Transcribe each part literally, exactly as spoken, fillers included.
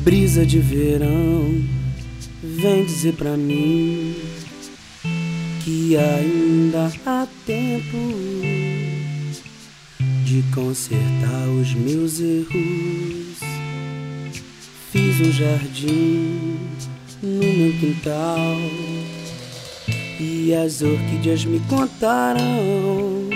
Brisa de verão, vem dizer pra mim que ainda há tempo de consertar os meus erros. Fiz um jardim no meu quintal e as orquídeas me contaram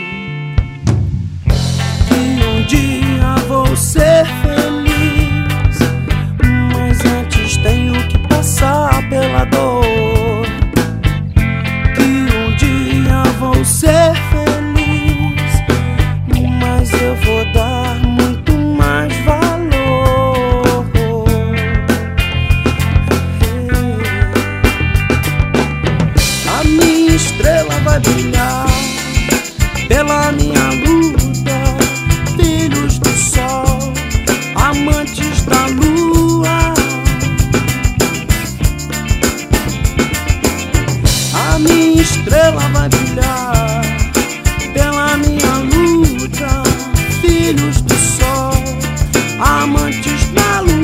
que um dia vou ser feliz, mas antes tenho que passar pela dor. Que um dia vou ser feliz, mas eu vou dar muito mais valor. A minha estrela vai brilhar pela minha luta, filhos do sol, amantes da lua. A minha estrela vai brilhar pela minha luta, filhos do sol, amantes da lua.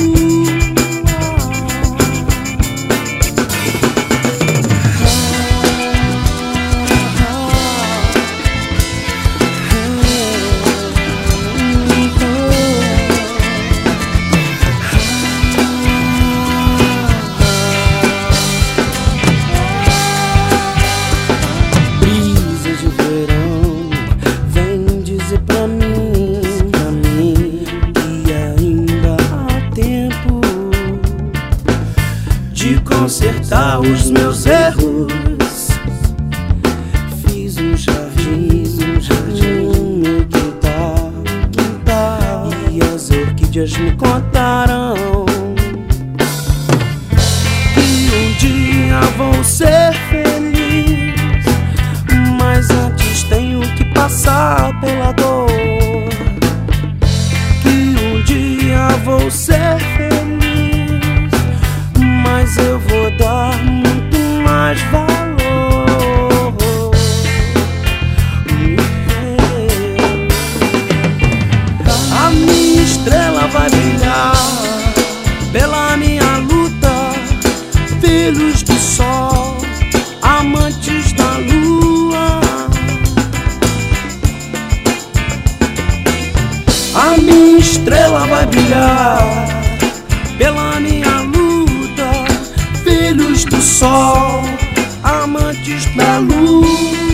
De consertar os meus erros. Fiz um jardim, um jardim no meu quintal, quintal, e as orquídeas me contaram que um dia vou ser feliz, mas antes tenho que passar pela dor. Que um dia vou ser feliz, mas eu vou dar muito mais valor. A minha estrela vai brilhar pela minha luta, filhos do sol, amantes da lua. A minha estrela vai brilhar pela minha luta, filhos do sol, amantes da lua.